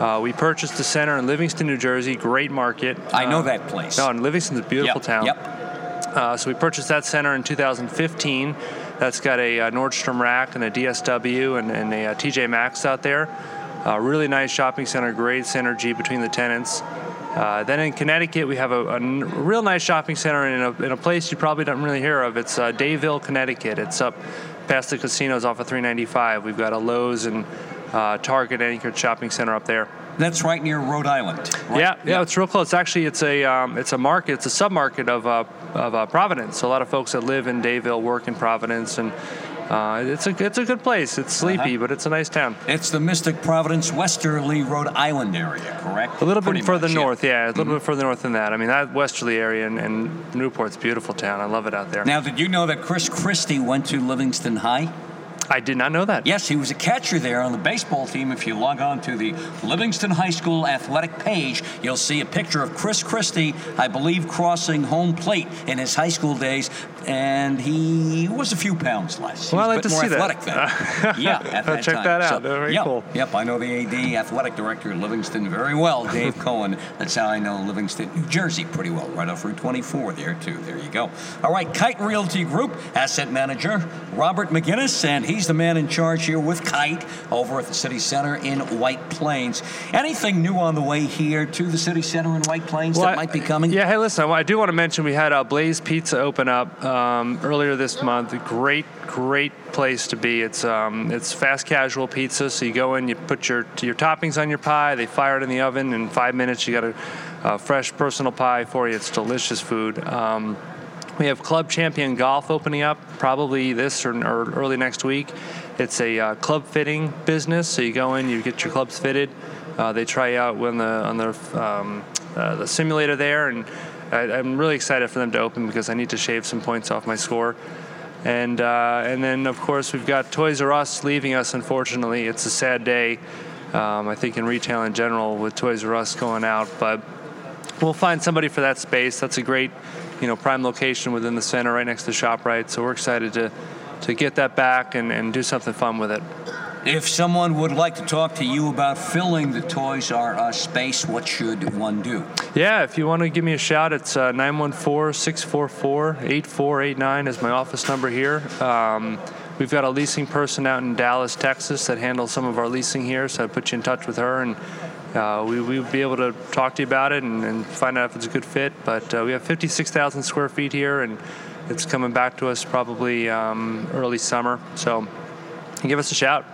Uh, we purchased the center in Livingston, New Jersey. Great market. I know uh, that place. No, and Livingston's a beautiful yep. town. Yep. Uh, so we purchased that center in two thousand fifteen. That's got a, a Nordstrom Rack and a D S W and, and a, a T J Maxx out there. Uh, really nice shopping center, great synergy between the tenants. Uh, then in Connecticut, we have a, a n- real nice shopping center in a, in a place you probably don't really hear of. It's uh, Dayville, Connecticut. It's up past the casinos off of three ninety-five. We've got a Lowe's and uh, Target anchored shopping center up there. That's right near Rhode Island. Right? Yeah, yeah, it's real close. Actually, it's a um, it's a market, it's a sub-market of uh, of uh, Providence. So a lot of folks that live in Dayville work in Providence, and uh, it's a it's a good place. It's sleepy, uh-huh. but it's a nice town. It's the Mystic Providence, Westerly, Rhode Island area, correct? A little Pretty bit further much, north, yeah, yeah a little mm-hmm. bit further north than that. I mean, that Westerly area and, and Newport's a beautiful town. I love it out there. Now, did you know that Chris Christie went to Livingston High? I did not know that. Yes, he was a catcher there on the baseball team. If you log on to the Livingston High School athletic page, you'll see a picture of Chris Christie, I believe, crossing home plate in his high school days, and he was a few pounds less. He well, was I'd like a bit to more see athletic that. then. Yeah, at that Check time. that out. So, Very yep, cool. Yep, I know the A D, athletic director at Livingston, very well, Dave Cohen. That's how I know Livingston, New Jersey, pretty well, right off Route twenty-four there, too. There you go. All right, Kite Realty Group, asset manager, Robert McGinnis, and he's the man in charge here with Kite over at the City Center in White Plains. Anything new on the way here to the City Center in White Plains well, that might be coming? Yeah, hey, listen, I do want to mention we had uh, Blaze Pizza open up um, earlier this month. Great, great place to be. It's um, it's fast casual pizza, so you go in, you put your your toppings on your pie, they fire it in the oven, in five minutes you got a, a fresh personal pie for you. It's delicious food. Um, we have Club Champion Golf opening up probably this or, or early next week. It's a uh, club fitting business, so you go in, you get your clubs fitted. Uh, they try you out when the on the um, uh, the simulator there, and I, I'm really excited for them to open because I need to shave some points off my score. And uh, and then of course we've got Toys R Us leaving us. Unfortunately, it's a sad day. Um, I think in retail in general with Toys R Us going out, but we'll find somebody for that space. That's a great, you know, prime location within the center, right next to ShopRite. So we're excited to. to get that back and, and do something fun with it. If someone would like to talk to you about filling the Toys R Us space, what should one do? Yeah, if you want to give me a shout, it's uh, nine one four, six four four, eight four eight nine is my office number here. Um, we've got a leasing person out in Dallas, Texas that handles some of our leasing here, so I'd put you in touch with her, and uh, we, we'll be able to talk to you about it and, and find out if it's a good fit. But uh, we have fifty-six thousand square feet here, and it's coming back to us probably um, early summer, so give us a shout.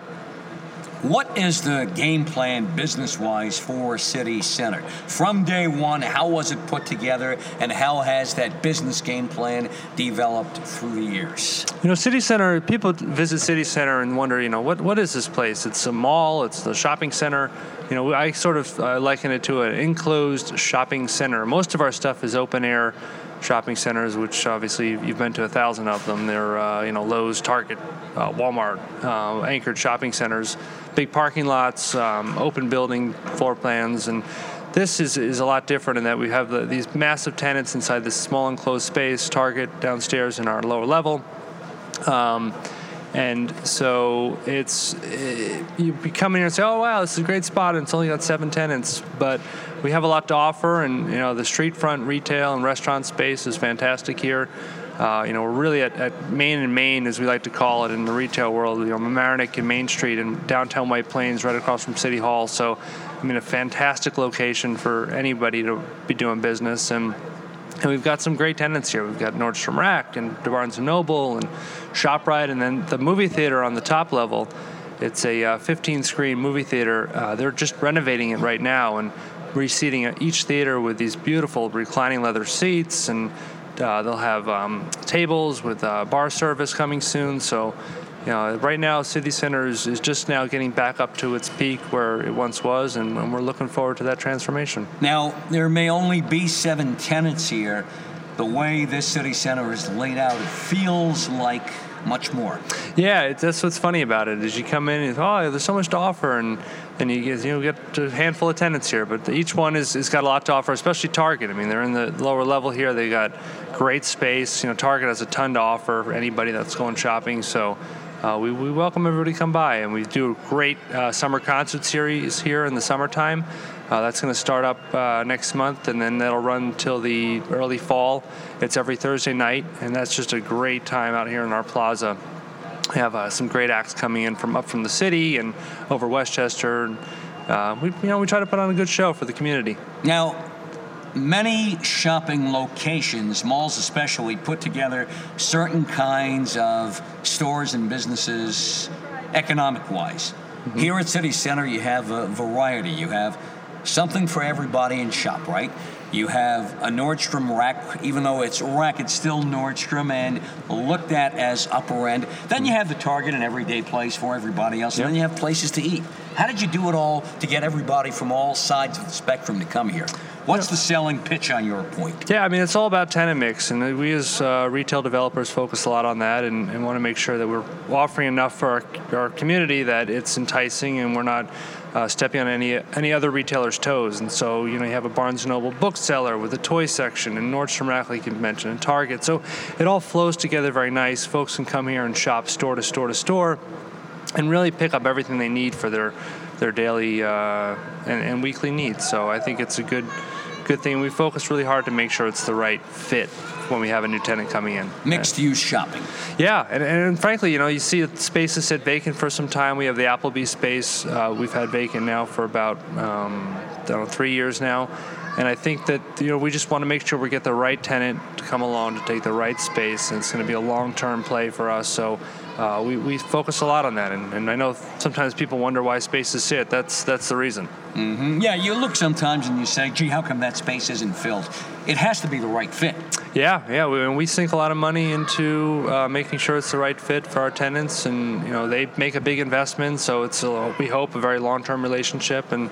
What is the game plan business-wise for City Center? From day one, how was it put together, and how has that business game plan developed through the years? You know, City Center, people visit City Center and wonder, you know, what what is this place? It's a mall, it's the shopping center. You know, I sort of uh, liken it to an enclosed shopping center. Most of our stuff is open-air shopping centers, which obviously you've been to a thousand of them. They're, uh, you know, Lowe's, Target, uh, Walmart, uh, anchored shopping centers, big parking lots, um, open building floor plans, and this is, is a lot different in that we have the, these massive tenants inside this small enclosed space, Target downstairs in our lower level. Um, And so it's, it, you come in here and say, oh, wow, this is a great spot, and it's only got seven tenants. But we have a lot to offer, and, you know, the street front retail and restaurant space is fantastic here. Uh, you know, we're really at, at Main and Main, as we like to call it in the retail world, you know, Mamaroneck and Main Street in downtown White Plains, right across from City Hall. So, I mean, a fantastic location for anybody to be doing business. And And we've got some great tenants here. We've got Nordstrom Rack and Barnes and Noble and ShopRite, and then the movie theater on the top level. It's a fifteen-screen uh, movie theater. Uh, they're just renovating it right now and reseating each theater with these beautiful reclining leather seats, and uh, they'll have um, tables with uh, bar service coming soon. So, you know, right now City Center is, is just now getting back up to its peak where it once was, and, and we're looking forward to that transformation. Now, there may only be seven tenants here. The way this City Center is laid out, it feels like much more. Yeah, it, that's what's funny about it. Is you come in and oh, there's so much to offer, and and you get you know get a handful of tenants here, but each one is has got a lot to offer. Especially Target. I mean, they're in the lower level here. They got great space. You know, Target has a ton to offer for anybody that's going shopping. So, uh, we, we welcome everybody to come by. And we do a great uh, summer concert series here in the summertime. Uh, that's going to start up uh, next month, and then that'll run till the early fall. It's every Thursday night, and that's just a great time out here in our plaza. We have uh, some great acts coming in from up from the city and over Westchester. Uh, we, you know, we try to put on a good show for the community. Now, many shopping locations, malls especially, put together certain kinds of stores and businesses economic-wise. Mm-hmm. Here at City Center, you have a variety. You have something for everybody in ShopRite. You have a Nordstrom rack, even though it's rack, it's still Nordstrom and looked at as upper end. Then you have the Target, an everyday place for everybody else, and yep. then you have places to eat. How did you do it all to get everybody from all sides of the spectrum to come here? What's yeah. the selling pitch on your point? Yeah, I mean, it's all about tenant mix, and we as uh, retail developers focus a lot on that and, and want to make sure that we're offering enough for our, our community that it's enticing and we're not Uh, stepping on any any other retailer's toes. And so, you know, you have a Barnes and Noble bookseller with a toy section, and Nordstrom Rack, like you mentioned, and Target. So it all flows together very nice. Folks can come here and shop store to store to store and really pick up everything they need for their their daily uh, and, and weekly needs. So I think it's a good good thing. We focus really hard to make sure it's the right fit when we have a new tenant coming in. Mixed-use shopping. Yeah, and, and frankly, you know, you see that spaces sit vacant for some time. We have the Applebee's space uh, we've had vacant now for about um, I don't know, three years now. And I think that, you know, we just want to make sure we get the right tenant to come along to take the right space, and it's going to be a long-term play for us. So uh, we, we focus a lot on that. And, and I know sometimes people wonder why spaces sit. That's that's the reason. Mm-hmm. Yeah, you look sometimes and you say, gee, how come that space isn't filled? It has to be the right fit. Yeah, yeah. We, and we sink a lot of money into uh, making sure it's the right fit for our tenants. And, you know, they make a big investment. So it's, a, we hope, a very long-term relationship. And,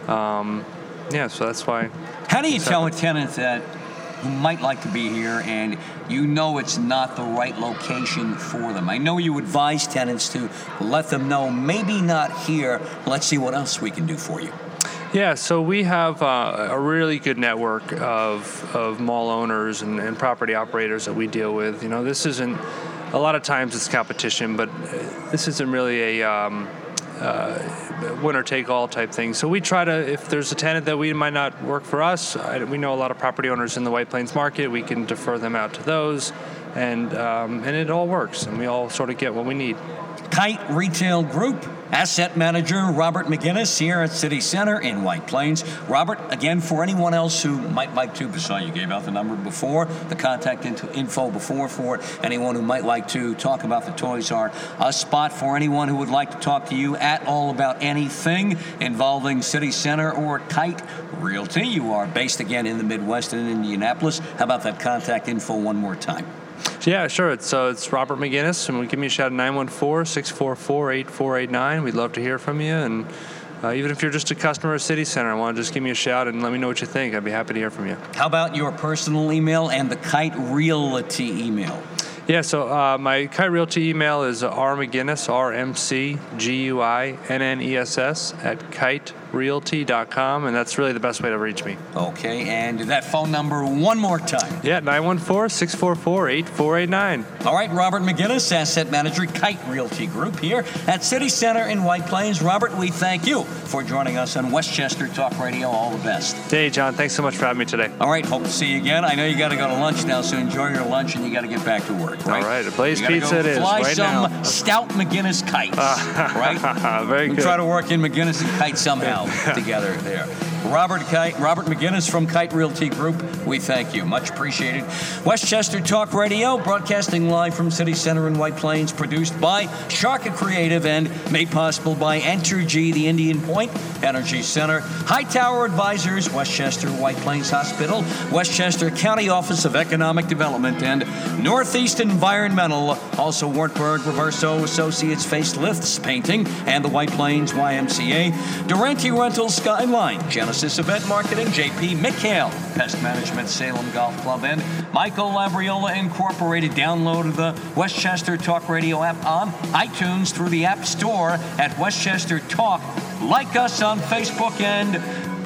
um, yeah, so that's why. How do you tell a tenant that who might like to be here and you know it's not the right location for them? I know you advise tenants to let them know, maybe not here, let's see what else we can do for you. Yeah, so we have uh, a really good network of of mall owners and, and property operators that we deal with. You know, this isn't, a lot of times it's competition, but this isn't really a um, uh, winner-take-all type thing. So we try to, if there's a tenant that we might not work for us, I, we know a lot of property owners in the White Plains market, we can defer them out to those, and um, and it all works, and we all sort of get what we need. Kite Retail Group, Asset Manager Robert McGinnis here at City Center in White Plains. Robert, again, for anyone else who might like to, besides you gave out the number before, the contact info before for anyone who might like to talk about the Toys R Us spot, for anyone who would like to talk to you at all about anything involving City Center or Kite Realty. You are based again in the Midwest and in Indianapolis. How about that contact info one more time? Yeah, sure. It's uh, it's Robert McGinnis, and we give me a shout at nine one four, six four four, eight four eight nine. We'd love to hear from you, and uh, even if you're just a customer of City Center, I want to just give me a shout and let me know what you think. I'd be happy to hear from you. How about your personal email and the Kite Realty email? Yeah, so uh, my Kite Realty email is R McGinnis, R M C G U I N N E S S at kite realty dot com, and that's really the best way to reach me. Okay, and that phone number one more time. Yeah, nine one four, six four four, eight four eight nine. All right, Robert McGinnis, Asset Manager, Kite Realty Group here at City Center in White Plains. Robert, we thank you for joining us on Westchester Talk Radio. All the best. Hey, John, thanks so much for having me today. All right, hope to see you again. I know you got to go to lunch now, so enjoy your lunch, and you got to get back to work, right? All right, a Blaze Pizza go it is fly right some now. stout McGinnis kites, uh, right? Very good. We try to work in McGinnis and Kite somehow together there. Robert Kite, Robert McGinnis from Kite Realty Group, we thank you. Much appreciated. Westchester Talk Radio, broadcasting live from City Center in White Plains, produced by Sharka Creative and made possible by Entergy, the Indian Point Energy Center, Hightower Advisors, Westchester White Plains Hospital, Westchester County Office of Economic Development, and Northeast Environmental, also Wartburg Reverso Associates Facelifts Painting, and the White Plains Y M C A, Durante Rentals Skyline, Genesis Event Marketing, J P McHale, Pest Management, Salem Golf Club, and Michael Labriola Incorporated. Download the Westchester Talk Radio app on iTunes through the App Store at Westchester Talk. Like us on Facebook and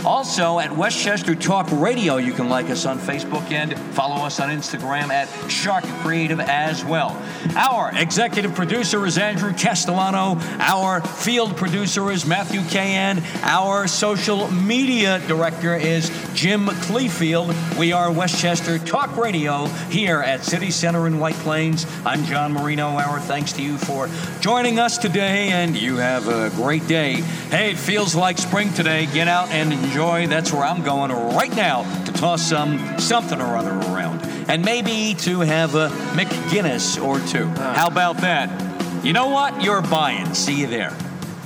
Also, at Westchester Talk Radio, you can like us on Facebook and follow us on Instagram at Shark Creative as well. Our executive producer is Andrew Castellano. Our field producer is Matthew Cahan. Our social media director is Jim Cleefield. We are Westchester Talk Radio here at City Center in White Plains. I'm John Marino. Our thanks to you for joining us today, and you have a great day. Hey, it feels like spring today. Get out and enjoy. That's where I'm going right now, to toss some something or other around. And maybe to have a McGuinness or two. Uh. How about that? You know what? You're buying. See you there.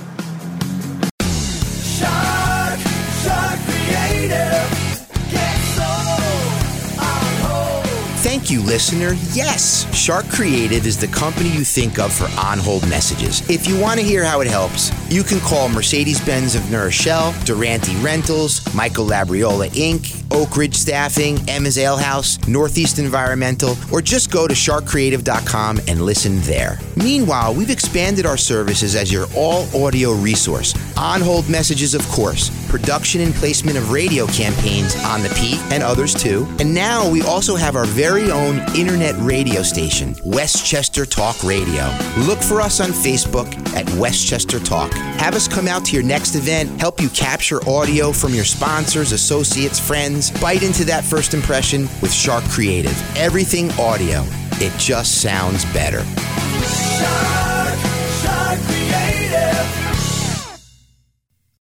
Shark, Shark Creative, get sold on hold. Thank you, listener. Yes, Shark Creative is the company you think of for on-hold messages. If you want to hear how it helps, you can call Mercedes-Benz of New Rochelle, Durante Rentals, Michael Labriola Incorporated, Oak Ridge Staffing, Emma's Ale House, Northeast Environmental, or just go to shark creative dot com and listen there. Meanwhile, we've expanded our services as your all-audio resource. On-hold messages, of course, production and placement of radio campaigns on the Peak and others too. And now we also have our very own internet radio station, Westchester Talk Radio. Look for us on Facebook at Westchester Talk. Have us come out to your next event, help you capture audio from your sponsors, associates, friends. Bite into that first impression with Shark Creative. Everything audio. It just sounds better. Shark.